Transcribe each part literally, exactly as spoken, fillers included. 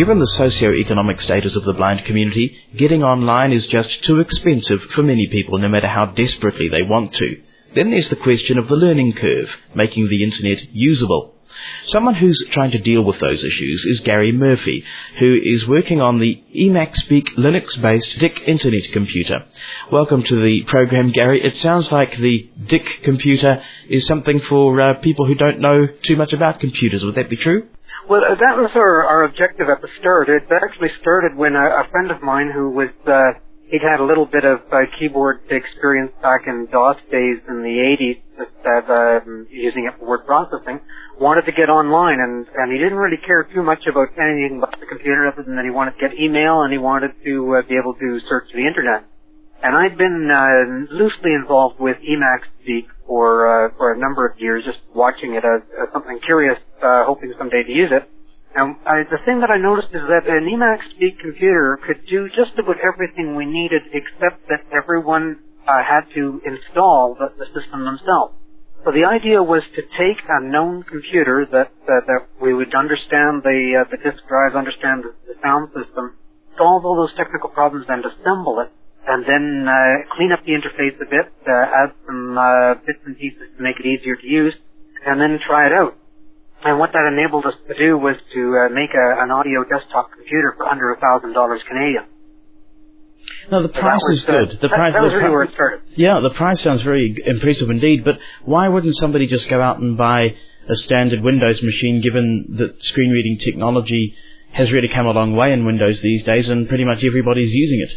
Given the socio-economic status of the blind community, getting online is just too expensive for many people, no matter how desperately they want to. Then there's the question of the learning curve, making the internet usable. Someone who's trying to deal with those issues is Gary Murphy, who is working on the Emacspeak Linux-based D I C Internet computer. Welcome to the program, Gary. It sounds like the D I C computer is something for uh, people who don't know too much about computers. Would that be true? Well, uh, that was our, our objective at the start. It actually started when a, a friend of mine who was, uh, he'd had a little bit of uh, keyboard experience back in DOS days in the eighties, just, uh, using it for word processing, wanted to get online, and, and he didn't really care too much about anything about the computer other than that he wanted to get email and he wanted to uh, be able to search the internet. And I'd been uh, loosely involved with Emacspeak for uh, for a number of years, just watching it as, as something curious, uh, hoping someday to use it. And I, the thing that I noticed is that an Emacspeak computer could do just about everything we needed, except that everyone uh, had to install the, the system themselves. So the idea was to take a known computer that uh, that we would understand the uh, the disk drives, understand the, the sound system, solve all those technical problems, and assemble it, and then uh, clean up the interface a bit, uh, add some uh, bits and pieces to make it easier to use, and then try it out. And what that enabled us to do was to uh, make a, an audio desktop computer for under a thousand dollars Canadian. No, the price was, is good. Uh, the that, price, that was the really pri- where it started. Yeah, the price sounds very impressive indeed, but why wouldn't somebody just go out and buy a standard Windows machine, given that screen reading technology has really come a long way in Windows these days and pretty much everybody's using it?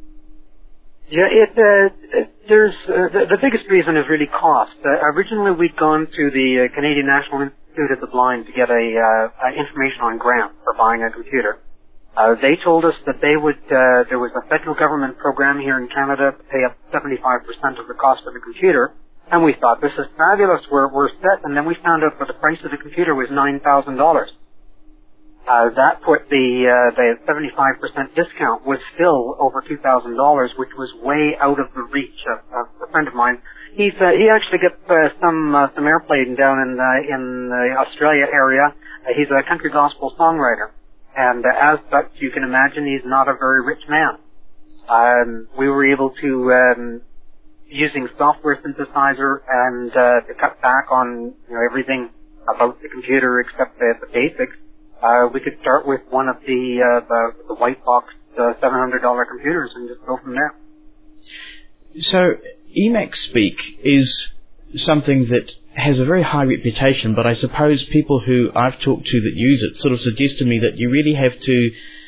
Yeah, it, uh, it there's, uh, the, the biggest reason is really cost. Uh, originally we'd gone to the uh, Canadian National Institute of the Blind to get a, uh, information on grant for buying a computer. Uh, they told us that they would, uh, there was a federal government program here in Canada to pay up seventy-five percent of the cost of the computer, and we thought, this is fabulous, we're, we're set, and then we found out that the price of the computer was nine thousand dollars. Uh, that put the, uh, the seventy-five percent discount was still over two thousand dollars, which was way out of the reach of, of a friend of mine. He's, uh, he actually gets, uh, some, uh, some airplay down in, uh, in the Australia area. Uh, he's a country gospel songwriter. And uh, as such, you can imagine he's not a very rich man. Um, we were able to, um, using software synthesizer and uh, to cut back on you know, everything about the computer except the, the basics, uh, we could start with one of the uh, the, the white box uh, seven hundred dollars computers and just go from there. So Emacspeak is something that has a very high reputation, but I suppose people who I've talked to that use it sort of suggest to me that you really have to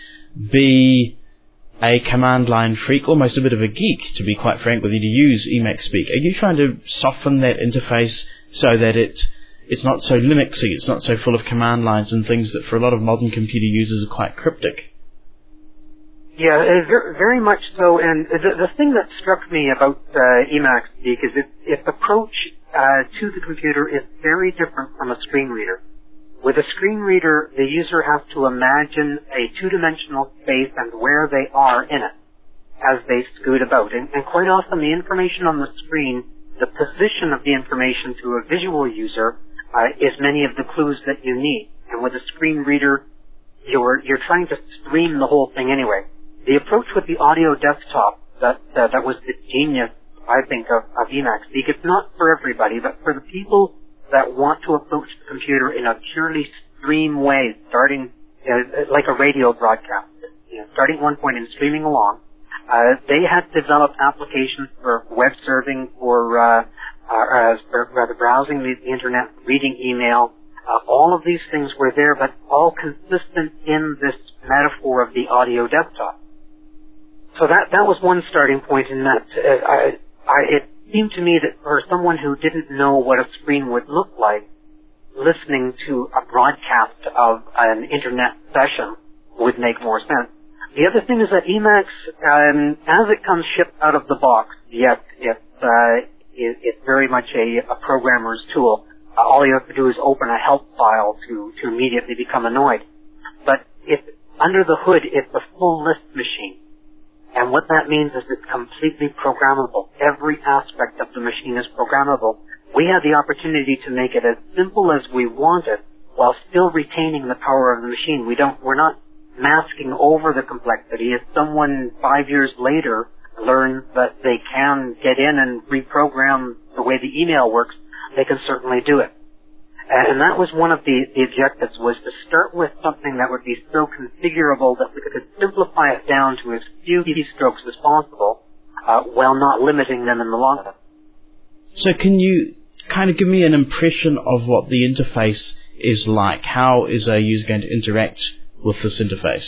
be a command line freak, almost a bit of a geek, to be quite frank with you, to use Emacspeak. Are you trying to soften that interface so that it it's not so Linuxy, it's not so full of command lines and things that for a lot of modern computer users are quite cryptic? Yeah, uh, very, very much so. And the, the thing that struck me about uh, Emacspeak is its, its approach uh, to the computer is very different from a screen reader. With a screen reader, the user has to imagine a two-dimensional space and where they are in it as they scoot about. And, and quite often the information on the screen, the position of the information to a visual user uh, is many of the clues that you need. And with a screen reader, you're, you're trying to stream the whole thing anyway. The approach with the audio desktop, that uh, that was the genius, I think, of, of Emacspeak. It's not for everybody, but for the people that want to approach the computer in a purely stream way, starting uh, like a radio broadcast, you know, starting at one point and streaming along. Uh, they had developed applications for web serving, for, uh, uh, for rather browsing the, the internet, reading email. Uh, all of these things were there, but all consistent in this metaphor of the audio desktop. So that that was one starting point in that. Uh, I, I, it seemed to me that for someone who didn't know what a screen would look like, listening to a broadcast of an internet session would make more sense. The other thing is that Emacs, um, as it comes shipped out of the box, yes, it's, uh, it, it's very much a, a programmer's tool. Uh, all you have to do is open a help file to, to immediately become annoyed. But if under the hood, it's a full list machine. And what that means is it's completely programmable. Every aspect of the machine is programmable. We had the opportunity to make it as simple as we wanted while still retaining the power of the machine. We don't, we're not masking over the complexity. If someone five years later learns that they can get in and reprogram the way the email works, they can certainly do it. And that was one of the, the objectives, was to start with something that would be so configurable that we could simplify it down to as few keystrokes as possible, uh, while not limiting them in the long run. So can you kind of give me an impression of what the interface is like? How is a user going to interact with this interface?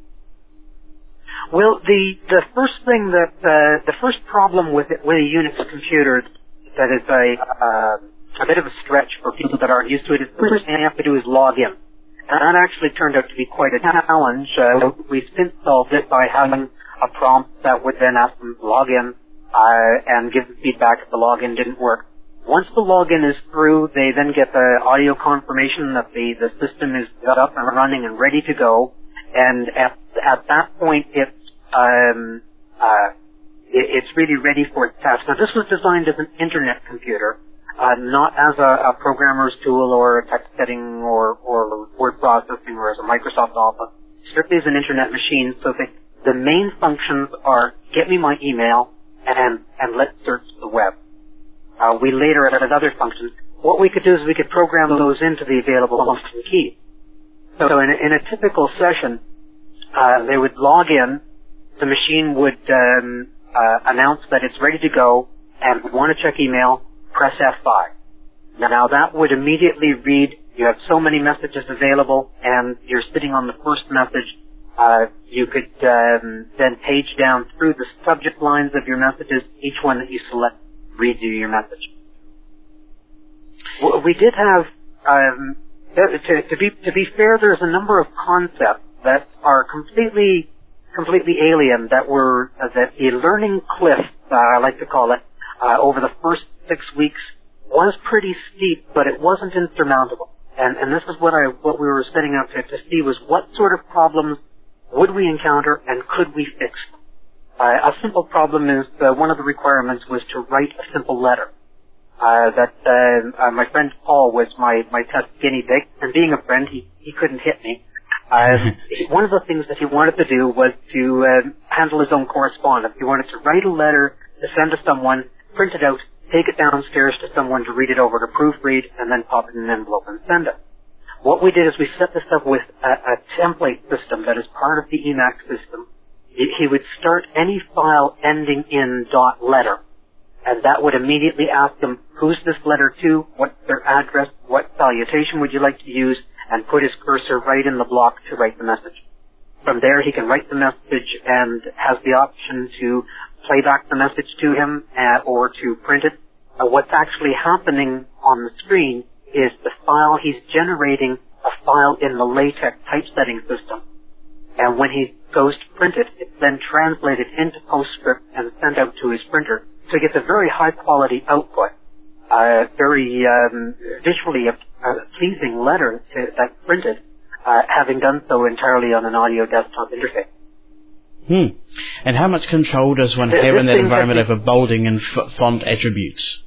Well, the, the first thing that, uh, the first problem with it, with a Unix computer that is a, uh, a bit of a stretch for people that aren't used to it, is the first thing you have to do is log in. And that actually turned out to be quite a challenge. Uh, we since solved it by having a prompt that would then ask them to log in, uh, and give feedback if the login didn't work. Once the login is through, they then get the audio confirmation that the, the system is up and running and ready to go. And at, at that point, it's, um, uh, it, it's really ready for its task. Now, this was designed as an internet computer, uh, not as a, a programmer's tool or a text setting or, or word processing or as a Microsoft Office. Strictly as an internet machine, so that the main functions are get me my email and, and let's search the web. Uh, we later added other functions. What we could do is we could program those into the available function keys. So in a, in a typical session, uh, they would log in, the machine would um, uh, announce that it's ready to go, and would want to check email, press F five. Now that would immediately read, you have so many messages available, and you're sitting on the first message. Uh, you could um, then page down through the subject lines of your messages, each one that you select reads you your message. We did have, um, to, to be to be fair, there's a number of concepts that are completely completely alien. That were uh, that the learning cliff, uh, I like to call it, uh, over the first six weeks was pretty steep, but it wasn't insurmountable. And and this is what I what we were setting out to, to see was what sort of problems would we encounter and could we fix them. Uh, a simple problem is uh, one of the requirements was to write a simple letter. Uh, that uh, uh, my friend Paul was my my test guinea pig, and being a friend, he he couldn't hit me. Uh, one of the things that he wanted to do was to uh, handle his own correspondence. He wanted to write a letter to send to someone, print it out, take it downstairs to someone to read it over to proofread, and then pop it in an envelope and send it. What we did is we set this up with a, a template system that is part of the Emacs system. He would start any file ending in dot letter, and that would immediately ask them, who's this letter to, what's their address, what salutation would you like to use, and put his cursor right in the block to write the message. From there, he can write the message and has the option to play back the message to him uh, or to print it. Uh, what's actually happening on the screen is the file he's generating a file in the LaTeX typesetting system. And when he goes to print it, it's then translated into PostScript and sent out to his printer. So he gets a very high quality output, uh, very um, visually a, a pleasing letter to, that's printed, uh, having done so entirely on an audio desktop interface. Hmm. And how much control does one the, have in that environment that over bolding and f- font attributes?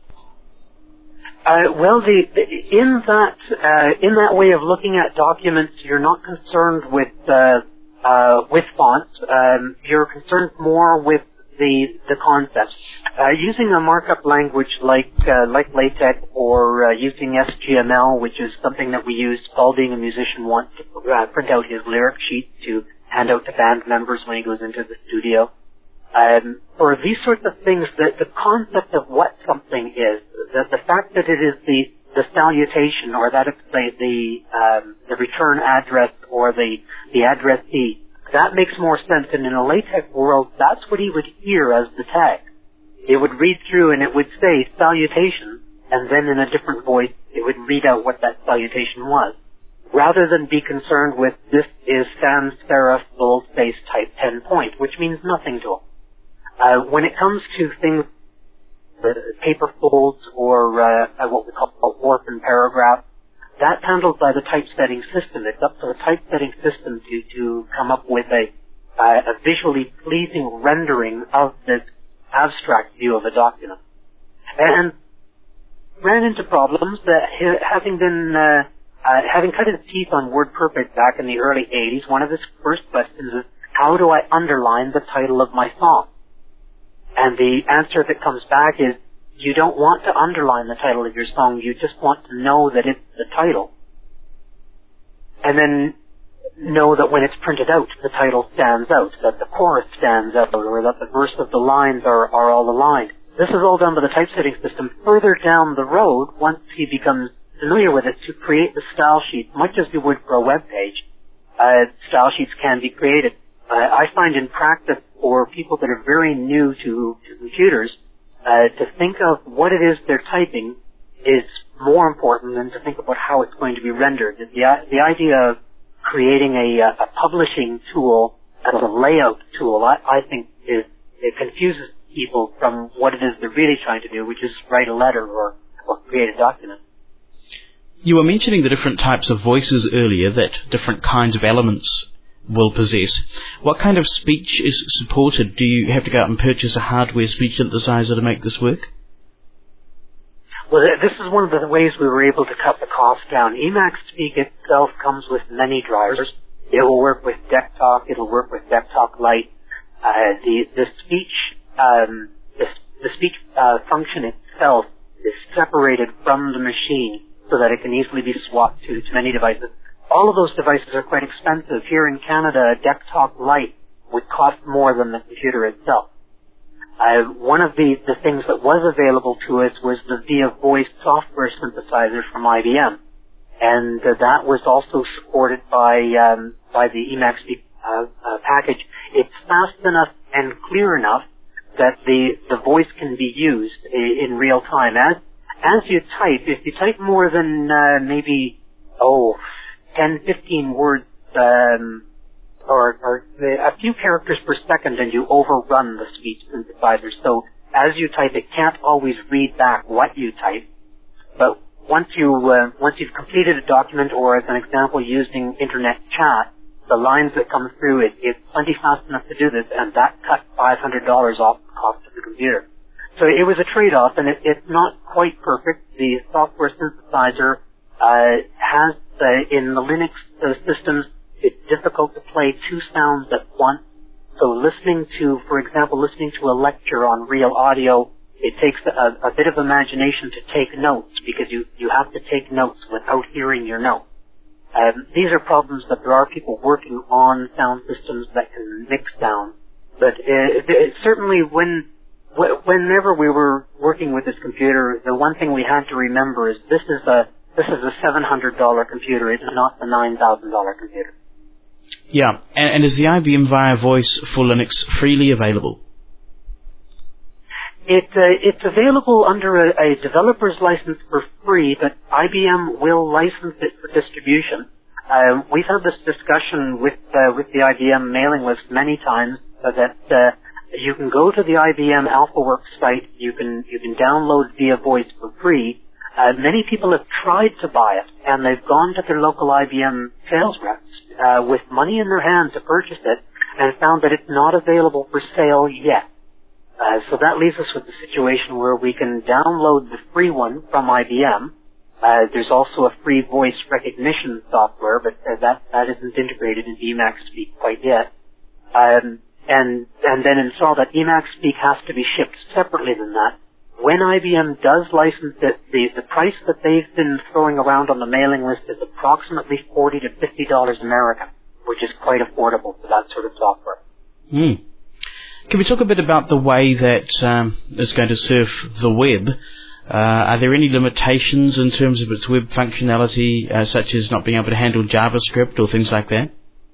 Uh, well, the, the, in that uh, in that way of looking at documents, you're not concerned with uh, uh, with fonts. Um, you're concerned more with the the concepts. Uh, using a markup language like uh, like LaTeX or uh, using S G M L, which is something that we use. Paul, being a musician, wants to uh, print out his lyric sheet to hand out to band members when he goes into the studio. Um, for these sorts of things, the, the concept of what something is, the, the fact that it is the, the salutation, or that it's the the, um, the return address or the the addressee, that makes more sense. And in a LaTeX world, that's what he would hear as the tag. It would read through and it would say salutation, and then in a different voice, it would read out what that salutation was, rather than be concerned with this is sans serif boldface type ten point, which means nothing to him. Uh, when it comes to things, the paper folds or uh, what we call a warp and paragraph, that's handled by the typesetting system. It's up to the typesetting system to, to come up with a, uh, a visually pleasing rendering of this abstract view of a document. And ran into problems that having been uh, uh, having cut his teeth on WordPerfect back in the early eighties, one of his first questions is, how do I underline the title of my song? And the answer that comes back is, you don't want to underline the title of your song, you just want to know that it's the title. And then know that when it's printed out, the title stands out, that the chorus stands out, or that the verse of the lines are, are all aligned. This is all done by the typesetting system. Further down the road, once he becomes familiar with it, to create the style sheet, much as you would for a web page, uh, style sheets can be created. Uh, I find in practice for people that are very new to, to computers, uh, to think of what it is they're typing is more important than to think about how it's going to be rendered. The, the idea of creating a, a publishing tool as a layout tool, I, I think is, it confuses people from what it is they're really trying to do, which is write a letter or, or create a document. You were mentioning the different types of voices earlier that different kinds of elements will possess. What kind of speech is supported? Do you have to go out and purchase a hardware speech synthesizer to make this work? Well, this is one of the ways we were able to cut the cost down. Emacs Speak itself comes with many drivers. It will work with DeckTalk. It'll work with DeckTalk Lite. Uh, the the speech um, the, the speech uh, function itself is separated from the machine so that it can easily be swapped to, to many devices. All of those devices are quite expensive. Here in Canada, DeckTalk Lite would cost more than the computer itself. Uh, one of the, the things that was available to us was the Via Voice software synthesizer from I B M, and uh, that was also supported by um, by the Emacs Speak uh, uh, package. It's fast enough and clear enough that the the voice can be used in, in real time. As as you type, if you type more than uh, maybe oh ten, fifteen words. Um, Or, or a few characters per second, and you overrun the speech synthesizer. So as you type, it can't always read back what you type. But once you uh, once you've completed a document, or as an example, using internet chat, the lines that come through, it, it's plenty fast enough to do this, and that cut five hundred dollars off the cost of the computer. So it was a trade-off, and it, it's not quite perfect. The software synthesizer uh, has uh, in the Linux uh, systems. It's difficult to play two sounds at once. So listening to, for example, listening to a lecture on real audio, it takes a, a bit of imagination to take notes, because you, you have to take notes without hearing your notes. Um, these are problems that there are people working on sound systems that can mix sound. But it, it, certainly when, whenever we were working with this computer, the one thing we had to remember is this is a, this is a seven hundred dollars computer. It's not the nine thousand dollars computer. Yeah, and, and is the I B M Via Voice for Linux freely available? It, uh, it's available under a, a developer's license for free, but I B M will license it for distribution. Uh, we've had this discussion with uh, with the I B M mailing list many times, so that uh, you can go to the I B M AlphaWorks site, you can you can download Via Voice for free. Uh, many people have tried to buy it, and they've gone to their local I B M sales reps uh, with money in their hand to purchase it, and found that it's not available for sale yet. Uh, so that leaves us with the situation where we can download the free one from I B M. Uh, there's also a free voice recognition software, but uh, that that isn't integrated into Emacs Speak quite yet. Um, and and then install that. Emacs Speak has to be shipped separately than that. When I B M does license it, the, the price that they've been throwing around on the mailing list is approximately forty to fifty dollars American, which is quite affordable for that sort of software. Mm. Can we talk a bit about the way that um, it's going to surf the web? Uh, are there any limitations in terms of its web functionality, uh, such as not being able to handle JavaScript or things like that?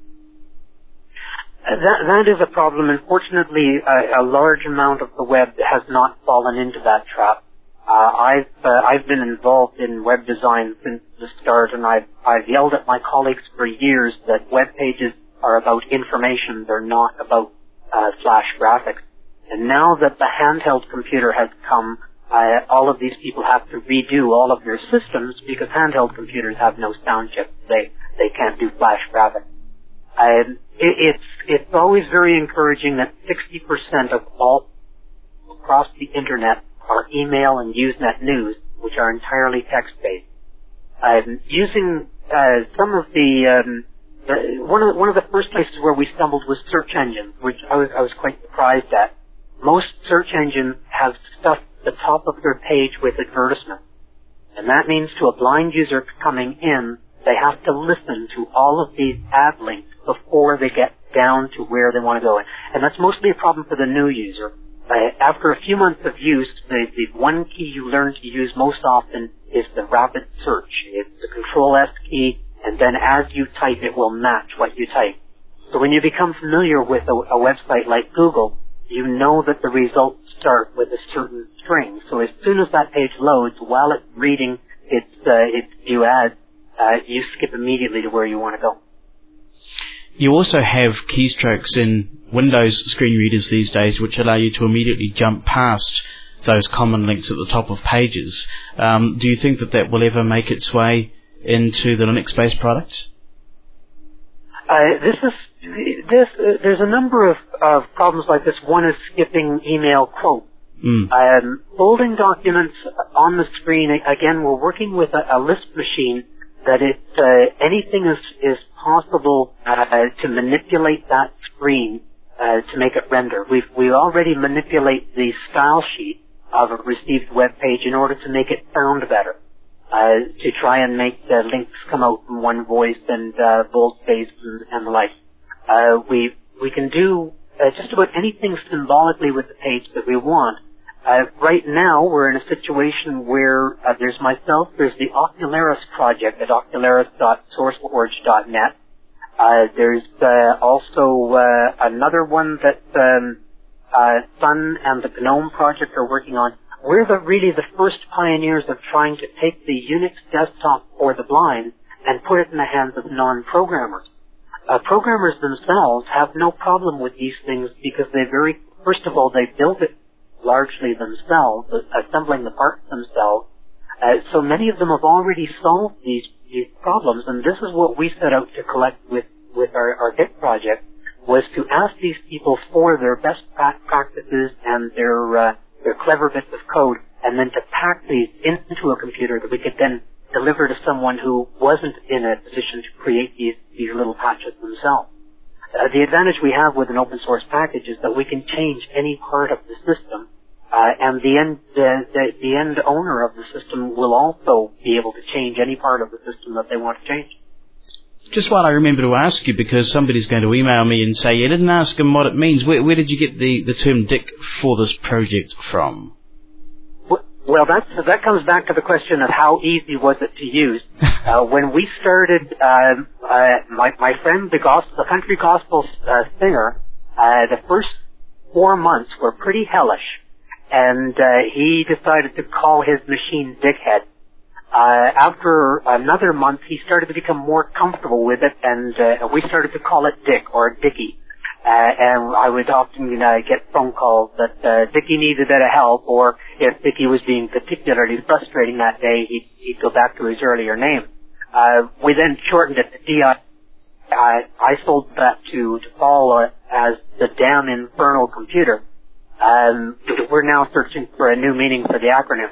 That, that is a problem. Unfortunately, a, a large amount of the web has not fallen into that trap. Uh, I've uh, I've been involved in web design since the start, and I've I've yelled at my colleagues for years that web pages are about information; they're not about uh, flash graphics. And now that the handheld computer has come, uh, all of these people have to redo all of their systems because handheld computers have no sound chips. They they can't do flash graphics. Um, it, it's it's always very encouraging that sixty percent of all across the internet are email and Usenet news, which are entirely text-based. Um, using uh, some of the, um, the one of the, one of the first places where we stumbled was search engines, which I was I was quite surprised at. Most search engines have stuffed the top of their page with advertisements, and that means to a blind user coming in, they have to listen to all of these ad links before they get down to where they want to go. And that's mostly a problem for the new user. Uh, after a few months of use, the, the one key you learn to use most often is the rapid search. It's the Control S key, and then as you type, it will match what you type. So when you become familiar with a, a website like Google, you know that the results start with a certain string. So as soon as that page loads, while it's reading its, uh, its view ads, uh, you skip immediately to where you want to go. You also have keystrokes in Windows screen readers these days which allow you to immediately jump past those common links at the top of pages. Um, do you think that that will ever make its way into the Linux-based products? Uh, this is this. Uh, there's a number of, of problems like this. One is skipping email quotes. Mm. Um, folding documents on the screen. Again, we're working with a, a Lisp machine that it uh, anything is is possible uh, to manipulate that screen uh, to make it render. We we already manipulate the style sheet of a received web page in order to make it sound better. Uh, to try and make the links come out in one voice and uh, boldface and, and the like. Uh, we we can do uh, just about anything symbolically with the page that we want. Uh, right now, we're in a situation where uh, there's myself, there's the Ocularis project at ocularis dot sourceforge dot net. Uh, there's uh, also uh, another one that um, uh, Sun and the GNOME project are working on. We're the, really the first pioneers of trying to take the Unix desktop for the blind and put it in the hands of non-programmers. Uh, programmers themselves have no problem with these things because they very, first of all, they built it largely themselves, assembling the parts themselves. Uh, so many of them have already solved these, these problems, and this is what we set out to collect with, with our, our Git project, was to ask these people for their best practices and their uh, their clever bits of code, and then to pack these into a computer that we could then deliver to someone who wasn't in a position to create these, these little patches themselves. Uh, the advantage we have with an open source package is that we can change any part of the system, uh, and the end, uh, the, the end owner of the system will also be able to change any part of the system that they want to change. Just while I remember to ask you, because somebody's going to email me and say, you didn't ask them what it means. Where, where did you get the, the term Dick for this project from? Well, that's, that comes back to the question of how easy was it to use. uh, when we started, uh, uh, my, my friend, the gospel, the country gospel uh, singer, uh, the first four months were pretty hellish, and uh, he decided to call his machine Dickhead. Uh, after another month, he started to become more comfortable with it, and uh, we started to call it Dick or Dickie. Uh, and I would often uh, get phone calls that uh, Dickie needed a bit of help, or if Dickie was being particularly frustrating that day, he'd, he'd go back to his earlier name. Uh, we then shortened it to D I. I, I sold that to, to Paul uh, as the damn infernal computer. Um, we're now searching for a new meaning for the acronym.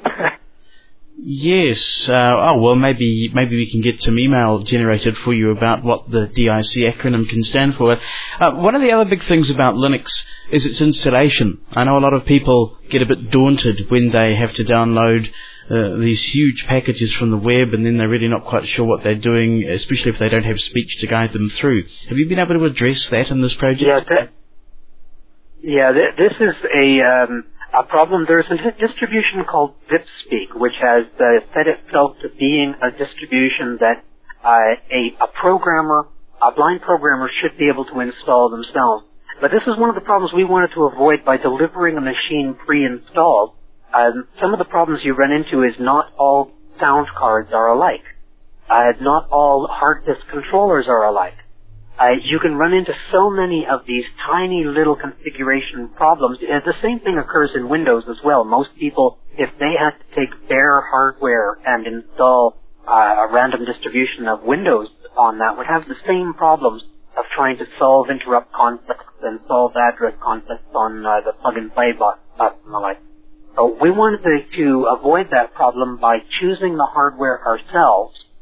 Yes. Uh, oh, well, maybe maybe we can get some email generated for you about what the D I C acronym can stand for. Uh, one of the other big things about Linux is its installation. I know a lot of people get a bit daunted when they have to download uh, these huge packages from the web, and then they're really not quite sure what they're doing, especially if they don't have speech to guide them through. Have you been able to address that in this project? Yeah, that, yeah th- this is a... Um A problem. There's a distribution called ZipSpeak, which has uh, set itself to being a distribution that uh, a, a programmer, a blind programmer, should be able to install themselves. But this is one of the problems we wanted to avoid by delivering a machine pre-installed. Um, some of the problems you run into is not all sound cards are alike. Uh, not all hard disk controllers are alike. Uh, you can run into so many of these tiny little configuration problems. And the same thing occurs in Windows as well. Most people, if they had to take bare hardware and install uh, a random distribution of Windows on that, would have the same problems of trying to solve interrupt conflicts and solve address conflicts on uh, the plug-and-play button and the like. So we wanted to, to avoid that problem by choosing the hardware ourselves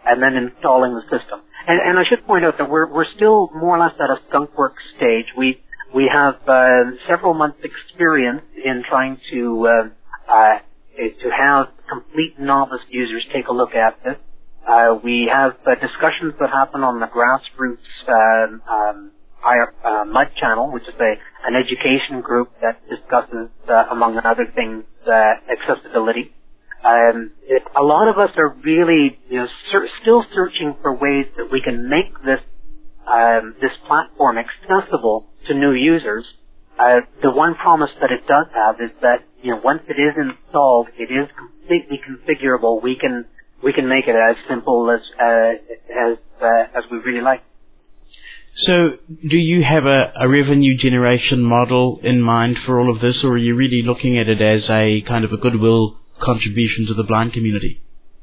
and then installing the system. And, and I should point out that we're we're still more or less at a skunkworks stage. We we have uh, several months' experience in trying to uh, uh, to have complete novice users take a look at this. Uh, we have uh, discussions that happen on the grassroots uh, um, uh, Mud channel, which is a an education group that discusses, uh, among other things, uh, accessibility. Um, it, a lot of us are really, you know, ser- still searching for ways that we can make this um, this platform accessible to new users. Uh, the one promise that it does have is that, you know, once it is installed, it is completely configurable. We can we can make it as simple as uh, as uh, as we really like. So, do you have a, a revenue generation model in mind for all of this, or are you really looking at it as a kind of a goodwill contribution to the blind community?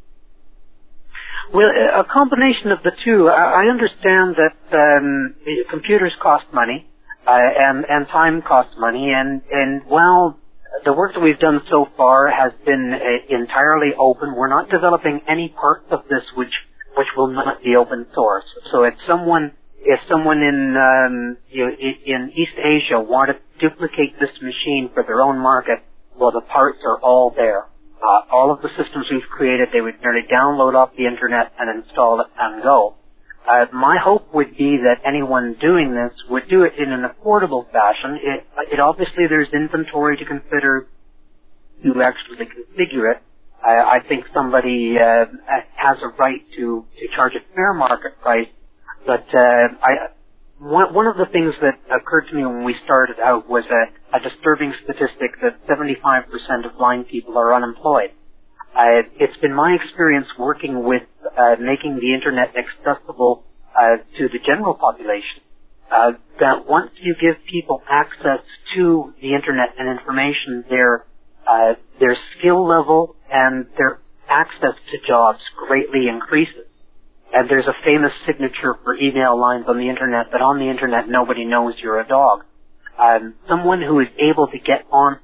Well, a combination of the two. I understand that um, computers cost money, uh, and and time costs money, and and well, the work that we've done so far has been uh, entirely open. We're not developing any parts of this which which will not be open source. So if someone if someone in um, you know, in East Asia wanted to duplicate this machine for their own market, well, the parts are all there. Uh, all of the systems we've created, they would merely download off the internet and install it and go. Uh, my hope would be that anyone doing this would do it in an affordable fashion. It, it obviously there's inventory to consider to actually configure it. Uh, I think somebody uh, has a right to, to charge a fair market price, but uh, I, one, one of the things that occurred to me when we started out was a, a disturbing statistic that seventy-five percent of blind people are unemployed. Uh, it's been my experience working with uh, making the internet accessible uh, to the general population uh, that once you give people access to the internet and information, their uh, their skill level and their access to jobs greatly increases. And there's a famous signature for email lines on the internet that on the internet nobody knows you're a dog. Um, someone who is able to get on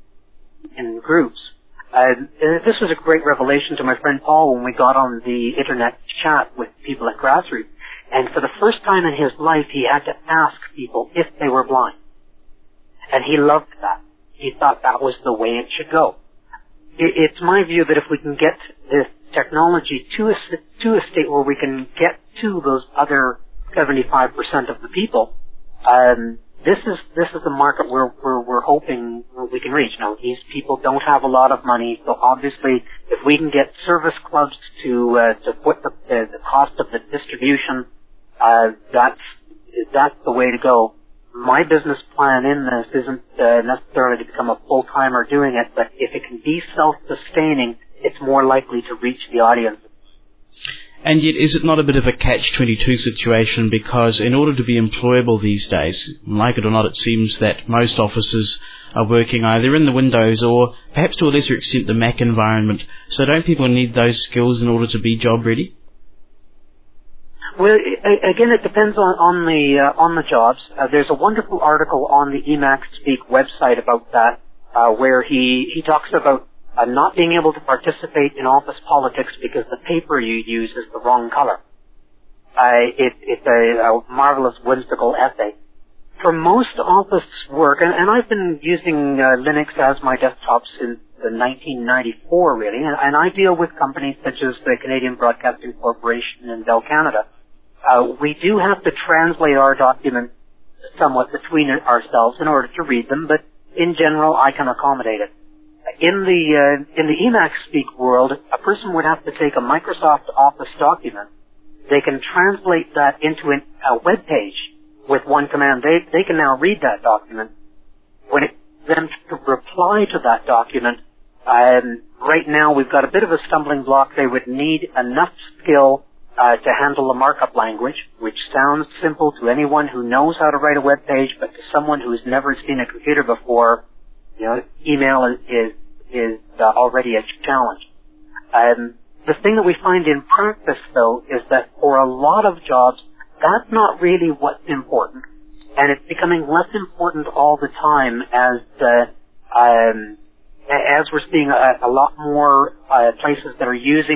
in groups. Uh, this was a great revelation to my friend Paul when we got on the internet chat with people at Grassroots. And for the first time in his life, he had to ask people if they were blind. And he loved that. He thought that was the way it should go. It, it's my view that if we can get this technology to a, to a state where we can get to those other seventy-five percent of the people, um, this is this is the market where, where we're hoping we can reach. Now, these people don't have a lot of money, so obviously, if we can get service clubs to uh, to put the, the, the cost of the distribution, uh, that's that's the way to go. My business plan in this isn't uh, necessarily to become a full-timer doing it, but if it can be self-sustaining, it's more likely to reach the audience. And yet, is it not a bit of a catch twenty-two situation? Because in order to be employable these days, like it or not, it seems that most offices are working either in the Windows or perhaps to a lesser extent the Mac environment. So don't people need those skills in order to be job ready? Well, again, it depends on, on the uh, on the jobs. Uh, there's a wonderful article on the Emacs Speak website about that, uh, where he, he talks about uh, not being able to participate in office politics because the paper you use is the wrong color. Uh, it, it's a, a marvelous, whimsical essay. For most office work, and, and I've been using uh, Linux as my desktop since the nineteen ninety-four, really, and, and I deal with companies such as the Canadian Broadcasting Corporation and Bell Canada. Uh, we do have to translate our documents somewhat between ourselves in order to read them, but in general, I can accommodate it. In the uh, in the Emacs Speak world, a person would have to take a Microsoft Office document. They can translate that into an, a web page with one command. They they can now read that document. When it then to reply to that document, um, right now we've got a bit of a stumbling block. They would need enough skill Uh, to handle a markup language, which sounds simple to anyone who knows how to write a web page, but to someone who's never seen a computer before, you know, email is is, is uh, already a challenge. Um, the thing that we find in practice, though, is that for a lot of jobs, that's not really what's important, and it's becoming less important all the time as uh, um, as we're seeing a, a lot more uh, places that are using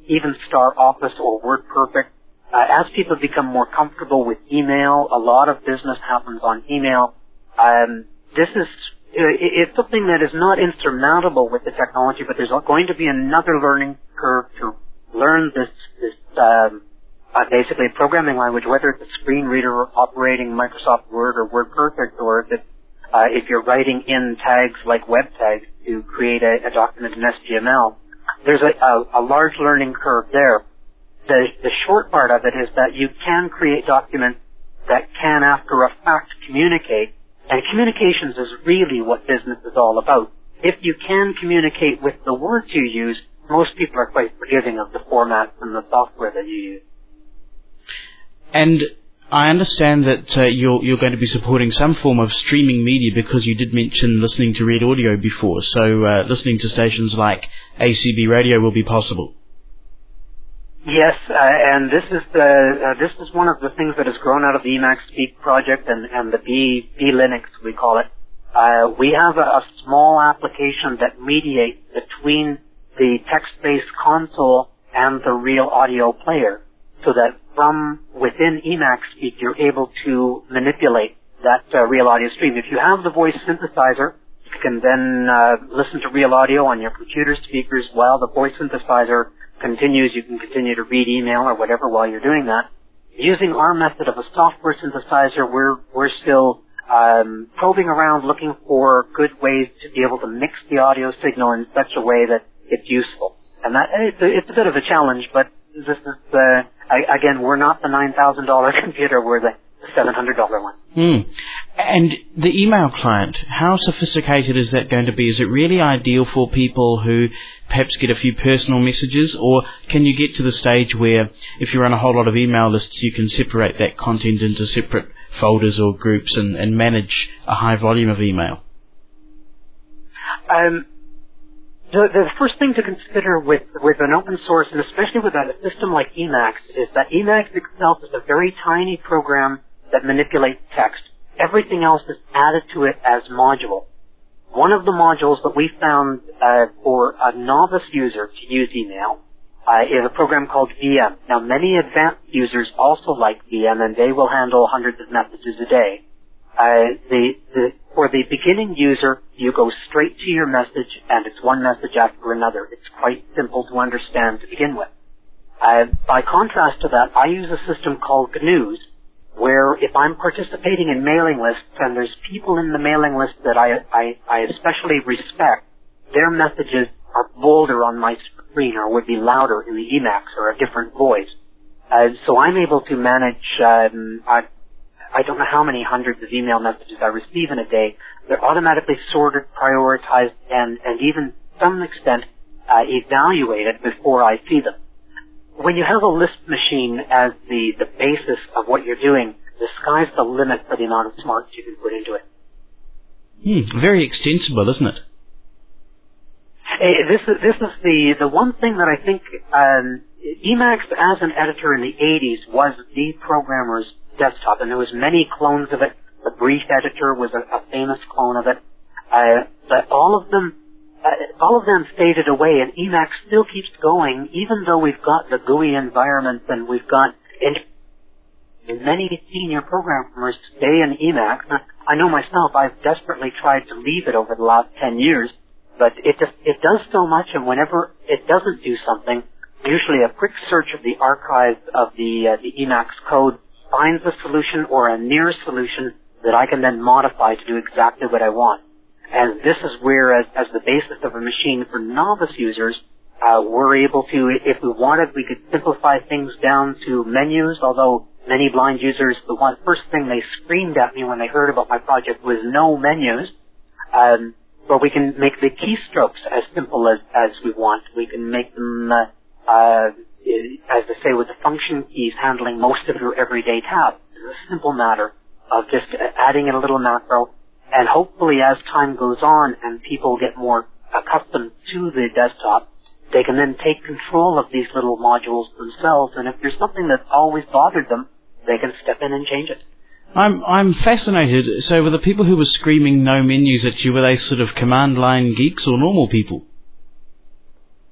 even Star Office or WordPerfect. Uh, as people become more comfortable with email, a lot of business happens on email. Um, this is it's something that is not insurmountable with the technology, but there's going to be another learning curve to learn this, this um, uh, basically programming language, whether it's a screen reader operating Microsoft Word or WordPerfect, or if it's, uh, if you're writing in tags like web tags to create a, a document in S T M L. There's a, a, a large learning curve there. The, the short part of it is that you can create documents that can, after a fact, communicate. And communications is really what business is all about. If you can communicate with the words you use, most people are quite forgiving of the formats and the software that you use. And I understand that uh, you're, you're going to be supporting some form of streaming media, because you did mention listening to Red Audio before. So uh, listening to stations like A C B Radio will be possible. Yes, uh, and this is the uh, this is one of the things that has grown out of the Emacs Speak project and, and the B B Linux, we call it. Uh, we have a, a small application that mediates between the text-based console and the real audio player, so that from within Emacs Speak you're able to manipulate that uh, real audio stream. If you have the voice synthesizer, you can then uh, listen to real audio on your computer speakers while the voice synthesizer continues. You can continue to read email or whatever while you're doing that. Using our method of a software synthesizer, we're we're still um, probing around looking for good ways to be able to mix the audio signal in such a way that it's useful. And that it's a, it's a bit of a challenge, but this is uh, I, again, we're not the nine thousand dollars computer, we're the seven hundred dollars one. Mm. And the email client, how sophisticated is that going to be? Is it really ideal for people who perhaps get a few personal messages, or can you get to the stage where if you run a whole lot of email lists, you can separate that content into separate folders or groups and, and manage a high volume of email? Um, the, the first thing to consider with, with an open source, and especially with a system like Emacs, is that Emacs itself is a very tiny program that manipulates text. Everything else is added to it as module. One of the modules that we found uh, for a novice user to use email uh, is a program called V M. Now, many advanced users also like V M, and they will handle hundreds of messages a day. Uh, the, the, for the beginning user, you go straight to your message, and it's one message after another. It's quite simple to understand to begin with. Uh, by contrast to that, I use a system called G N U S, where if I'm participating in mailing lists and there's people in the mailing list that I, I, I especially respect, their messages are bolder on my screen or would be louder in the Emacs or a different voice. Uh, so I'm able to manage, um, I, I don't know how many hundreds of email messages I receive in a day. They're automatically sorted, prioritized, and, and even to some extent uh, evaluated before I see them. When you have a list machine as the, the basis of what you're doing, the sky's the limit for the amount of smarts you can put into it. Hmm, very extensible, isn't it? Hey, this is this is the the one thing that I think um, Emacs as an editor in the eighties was the programmer's desktop, and there was many clones of it. The Brief editor was a, a famous clone of it, uh, but all of them. Uh, all of them faded away, and Emacs still keeps going, even though we've got the G U I environment and we've got and, and many senior programmers stay in Emacs. I know myself, I've desperately tried to leave it over the last ten years, but it just, it does so much, and whenever it doesn't do something, usually a quick search of the archives of the, uh, the Emacs code finds a solution or a near solution that I can then modify to do exactly what I want. And this is where, as, as the basis of a machine for novice users, uh, we're able to, if we wanted, we could simplify things down to menus, although many blind users, the one first thing they screamed at me when they heard about my project was no menus. Um, but we can make the keystrokes as simple as, as we want. We can make them, uh, uh, as they say, with the function keys handling most of your everyday tasks. It's a simple matter of just adding in a little macro. And hopefully as time goes on and people get more accustomed to the desktop, they can then take control of these little modules themselves. And if there's something that's always bothered them, they can step in and change it. I'm I'm fascinated. So were the people who were screaming no menus at you, were they sort of command line geeks or normal people?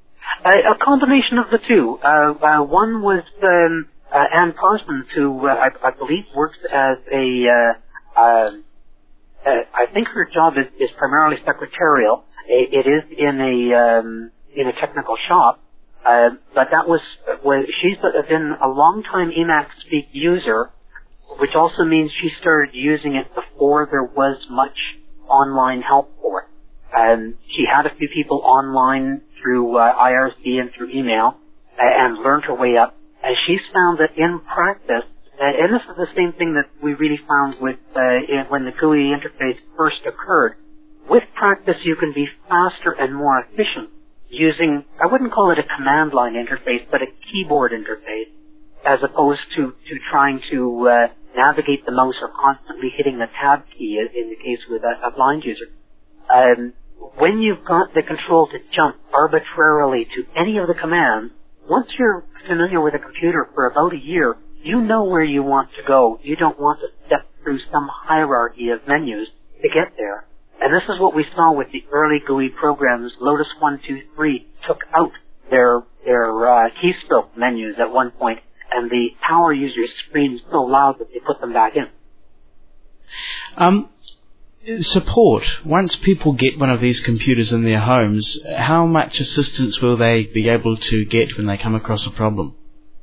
Uh, a combination of the two. Uh, uh, one was um, uh, Anne Parsons, who uh, I, I believe works as a, uh, uh, uh, I think her job is, is primarily secretarial. It, it is in a um, in a technical shop, uh, but that was, was she's been a long-time Emacs Speak user, which also means she started using it before there was much online help for it. Um, she had a few people online through uh, I R C and through email, uh, and learned her way up. And she's found that in practice, uh, and this is the same thing that we really found with uh, in, when the G U I interface first occurred. With practice, you can be faster and more efficient using, I wouldn't call it a command line interface, but a keyboard interface, as opposed to, to trying to uh, navigate the mouse or constantly hitting the tab key in the case with a, a blind user. Um, when you've got the control to jump arbitrarily to any of the commands, once you're familiar with a computer for about a year, you know where you want to go. You don't want to step through some hierarchy of menus to get there. And this is what we saw with the early G U I programs. Lotus one two three took out their their uh, keystroke menus at one point, and the power users screamed so loud that they put them back in. Um, support. Once people get one of these computers in their homes, how much assistance will they be able to get when they come across a problem?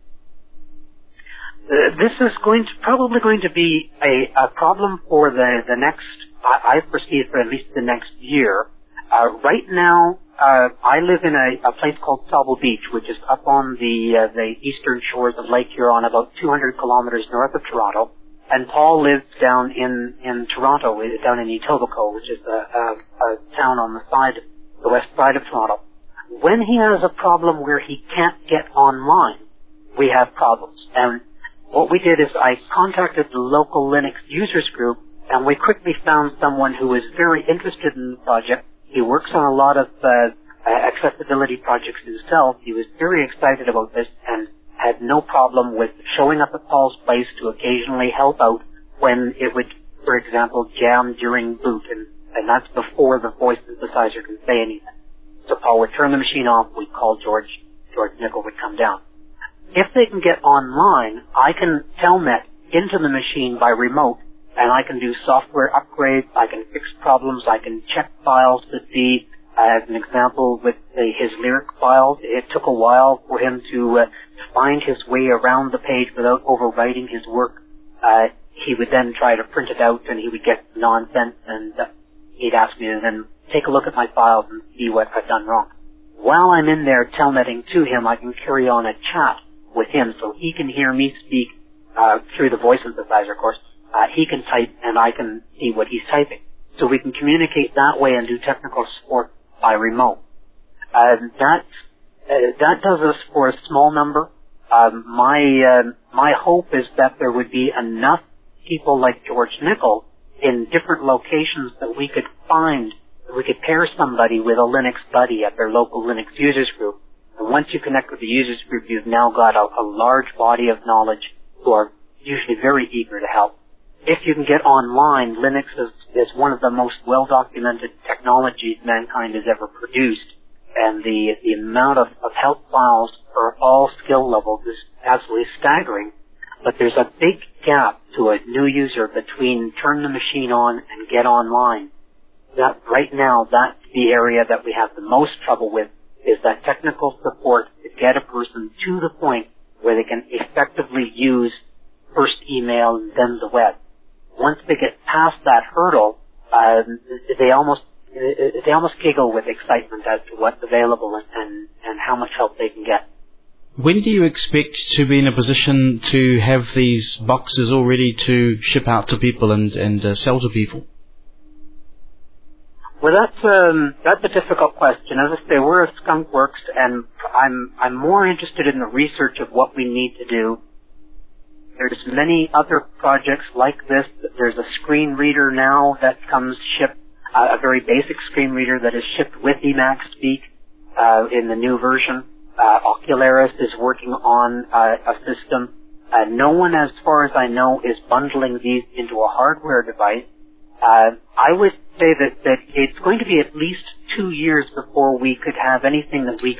Uh, this is going to probably going to be a, a problem for the the next. I, I foresee it for at least the next year. Uh, right now, uh, I live in a, a place called Sauble Beach, which is up on the uh, the eastern shores of Lake Huron, about two hundred kilometers north of Toronto. And Paul lives down in in Toronto, down in Etobicoke, which is a, a, a town on the side, the west side of Toronto. When he has a problem where he can't get online, we have problems. And what we did is I contacted the local Linux users group, and we quickly found someone who was very interested in the project. He works on a lot of uh, accessibility projects himself. He was very excited about this and had no problem with showing up at Paul's place to occasionally help out when it would, for example, jam during boot, and, and that's before the voice synthesizer can say anything. So Paul would turn the machine off, we'd call George, George Nickel would come down. If they can get online, I can telnet into the machine by remote, and I can do software upgrades, I can fix problems, I can check files to see, uh, as an example with the, his lyric files, it took a while for him to, uh, to find his way around the page without overwriting his work. Uh, he would then try to print it out and he would get nonsense, and uh, he'd ask me to then take a look at my files and see what I've done wrong. While I'm in there telnetting to him, I can carry on a chat with him so he can hear me speak, uh, through the voice synthesizer, of course. Uh, he can type and I can see what he's typing. So we can communicate that way and do technical support by remote. Uh, that, uh, that does us for a small number. Um, my, uh, my hope is that there would be enough people like George Nickel in different locations that we could find, that we could pair somebody with a Linux buddy at their local Linux users group. And once you connect with the users group, you've now got a, a large body of knowledge who are usually very eager to help. If you can get online, Linux is, is one of the most well-documented technologies mankind has ever produced. And the, the amount of, of help files for all skill levels is absolutely staggering. But there's a big gap to a new user between turn the machine on and get online. That right now, that's the area that we have the most trouble with, is that technical support to get a person to the point where they can effectively use first email and then the web. Once they get past that hurdle, uh, they almost they almost giggle with excitement as to what's available and, and, and how much help they can get. When do you expect to be in a position to have these boxes all ready to ship out to people and, and uh, sell to people? Well, that's um, that's a difficult question. As I say, we're a Skunk Works, and I'm I'm more interested in the research of what we need to do. There's many other projects like this. There's a screen reader now that comes shipped, uh, a very basic screen reader that is shipped with Emacs Speak uh, in the new version. Uh, Ocularis is working on uh, a system. Uh, no one, as far as I know, is bundling these into a hardware device. Uh, I would say that, that it's going to be at least two years before we could have anything that we could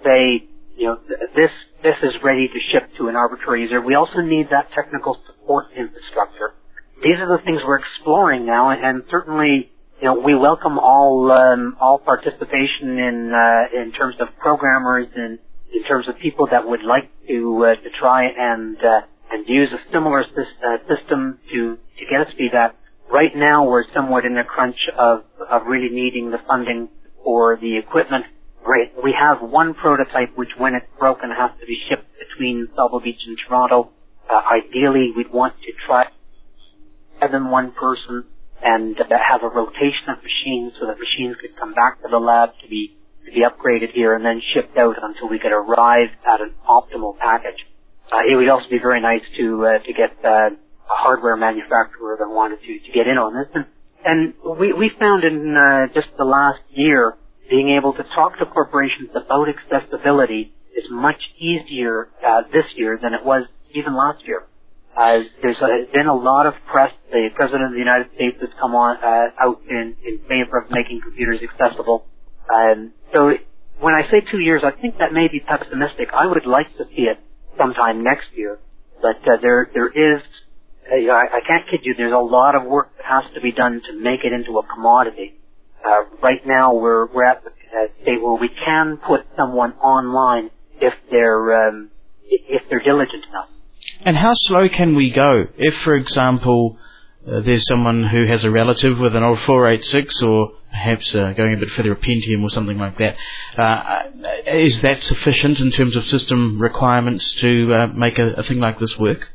say, you know, th- this this is ready to ship to an arbitrary user. We also need that technical support infrastructure. These are the things we're exploring now, and, and certainly, you know, we welcome all um, all participation in uh, in terms of programmers and in terms of people that would like to uh, to try and uh, and use a similar sy- uh, system to to get us feedback. Right now, we're somewhat in a crunch of of really needing the funding for the equipment. Great. We have one prototype which, when it's broken, has to be shipped between Sauble Beach and Toronto. Uh, ideally, we'd want to try more than one person and uh, have a rotation of machines so that machines could come back to the lab to be to be upgraded here and then shipped out until we could arrive at an optimal package. Uh, it would also be very nice to uh, to get uh, a hardware manufacturer that wanted to to get in on this. And, and we we found in uh, just the last year, being able to talk to corporations about accessibility is much easier uh, this year than it was even last year. Uh, there's uh, been a lot of press. The President of the United States has come on uh, out in, in favor of making computers accessible. Um, so when I say two years, I think that may be pessimistic. I would like to see it sometime next year, but uh, there there is. Uh, I, I can't kid you. There's a lot of work that has to be done to make it into a commodity. Uh, right now, we're we're at the uh, state where we can put someone online if they're um, if they're diligent enough. And how slow can we go? If, for example, uh, there's someone who has a relative with an old four eighty-six, or perhaps uh, going a bit further, a Pentium or something like that, uh, is that sufficient in terms of system requirements to uh, make a, a thing like this work?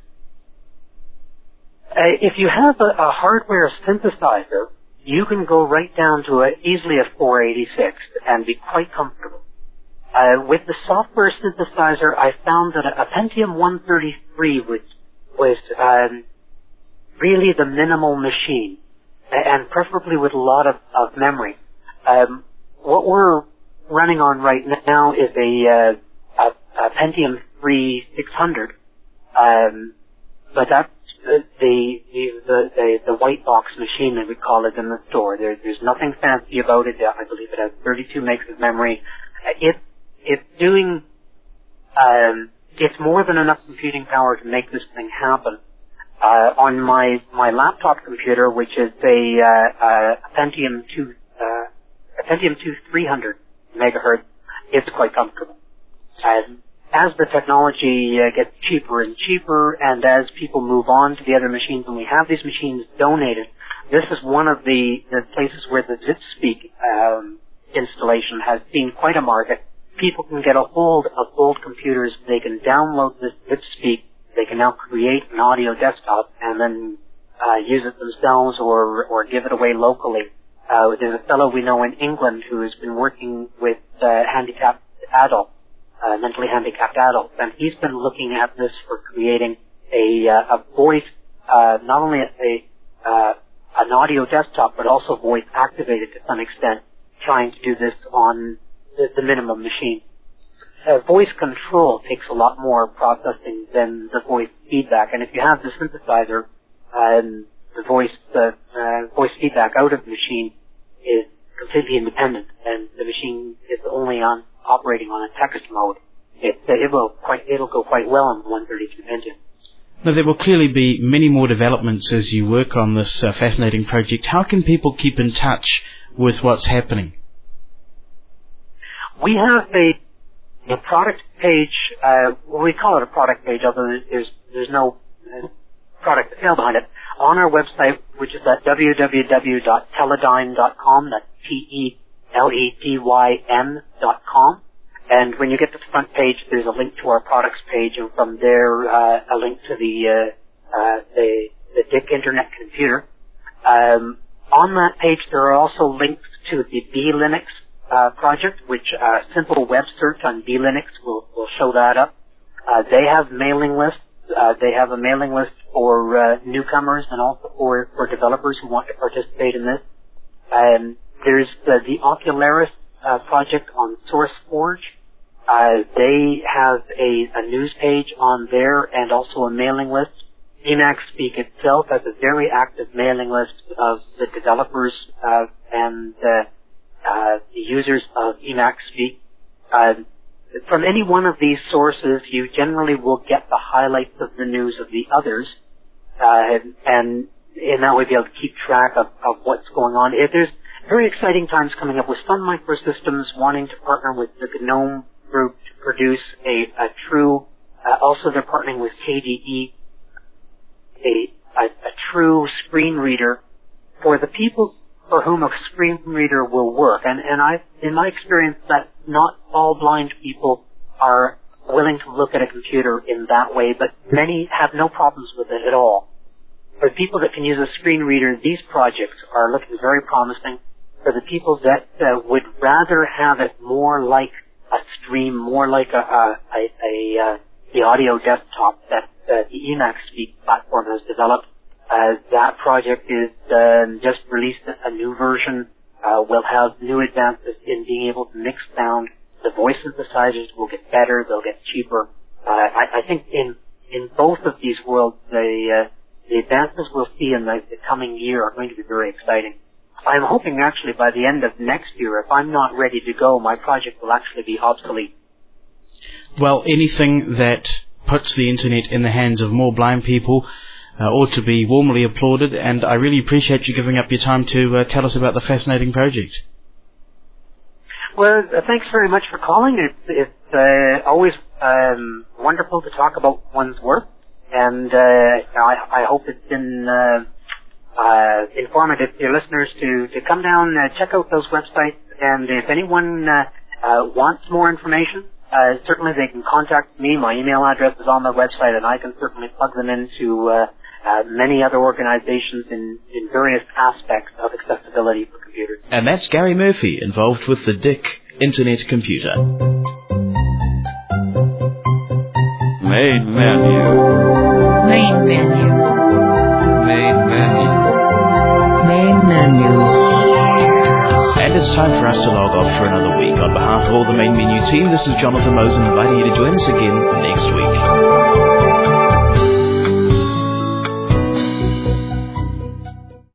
Uh, if you have a, a hardware synthesizer, you can go right down to a, easily a four eighty-six and be quite comfortable. Uh, with the software synthesizer, I found that a, a Pentium one thirty-three was, was um, really the minimal machine, and preferably with a lot of, of memory. Um, what we're running on right now is a, uh, a, a Pentium three six hundred, um, but that's the the, the the the white box machine that we call it in the store. There, there's nothing fancy about it. I believe it has thirty-two megs of memory. It it's doing um, it's more than enough computing power to make this thing happen. Uh, on my my laptop computer, which is a, uh, a Pentium two uh, a Pentium two three hundred megahertz, it's quite comfortable. Um, As the technology uh, gets cheaper and cheaper, and as people move on to the other machines, and we have these machines donated, this is one of the, the places where the ZipSpeak um, installation has seen quite a market. People can get a hold of old computers. They can download this ZipSpeak. They can now create an audio desktop and then uh, use it themselves or or give it away locally. Uh, there's a fellow we know in England who has been working with uh, handicapped adults. Uh, mentally handicapped adults, and he's been looking at this for creating a uh, a voice, uh, not only a uh, an audio desktop, but also voice activated to some extent, trying to do this on the, the minimum machine. Uh, voice control takes a lot more processing than the voice feedback, and if you have the synthesizer, um, the voice uh, uh, voice feedback out of the machine is completely independent, and the machine is only on operating on a text mode. It, it will quite, it'll go quite well on the one thirty-two Pentium. Now, there will clearly be many more developments as you work on this uh, fascinating project. How can people keep in touch with what's happening? We have a, a product page. Uh, we call it a product page, although there's there's no uh, product sale behind it. On our website, which is at w w w dot teledyne dot com. That's T E L E D Y N dot com. And when you get to the front page, there's a link to our products page, and from there, uh, a link to the, uh, uh, the, the D I C Internet Computer. Um, on that page, there are also links to the B-Linux, uh, project, which, uh, simple web search on B-Linux will, will show that up. Uh, they have mailing lists. Uh, they have a mailing list for, uh, newcomers and also for, for developers who want to participate in this. Um, There's uh, the Ocularis uh, project on SourceForge. Uh, they have a, a news page on there and also a mailing list. Emacspeak itself has a very active mailing list of the developers uh, and uh, uh, the users of Emacspeak. Uh, from any one of these sources, you generally will get the highlights of the news of the others, uh, and, and in that way be able to keep track of, of what's going on. If there's very exciting times coming up with Sun Microsystems wanting to partner with the GNOME group to produce a, a true, uh, also they're partnering with K D E, a, a, a true screen reader for the people for whom a screen reader will work. And, and I, in my experience, that not all blind people are willing to look at a computer in that way, but many have no problems with it at all. For people that can use a screen reader, these projects are looking very promising. For the people that uh, would rather have it more like a stream, more like a, a, a, a uh, the audio desktop that uh, the Emacs Speak platform has developed, uh, that project is uh, just released a, a new version. Uh, we'll have new advances in being able to mix sound. The voice synthesizers will get better. They'll get cheaper. Uh, I, I think in in both of these worlds, the uh, the advances we'll see in the, the coming year are going to be very exciting. I'm hoping actually by the end of next year, if I'm not ready to go, my project will actually be obsolete. Well, anything that puts the internet in the hands of more blind people uh, ought to be warmly applauded, and I really appreciate you giving up your time to uh, tell us about the fascinating project. Well, uh, thanks very much for calling. It's, it's uh, always um, wonderful to talk about one's work, and uh, I, I hope it's been uh, uh, informative to your listeners to, to come down, uh, check out those websites, and if anyone uh, uh, wants more information, uh, certainly they can contact me. My email address is on the website, and I can certainly plug them into uh, uh, many other organizations in, in various aspects of accessibility for computers. And that's Gary Murphy, involved with the D I C Internet Computer. Main menu. Main menu. Main menu. Main menu. And it's time for us to log off for another week. On behalf of all the Main Menu team, this is Jonathan Mosen inviting you to join us again next week.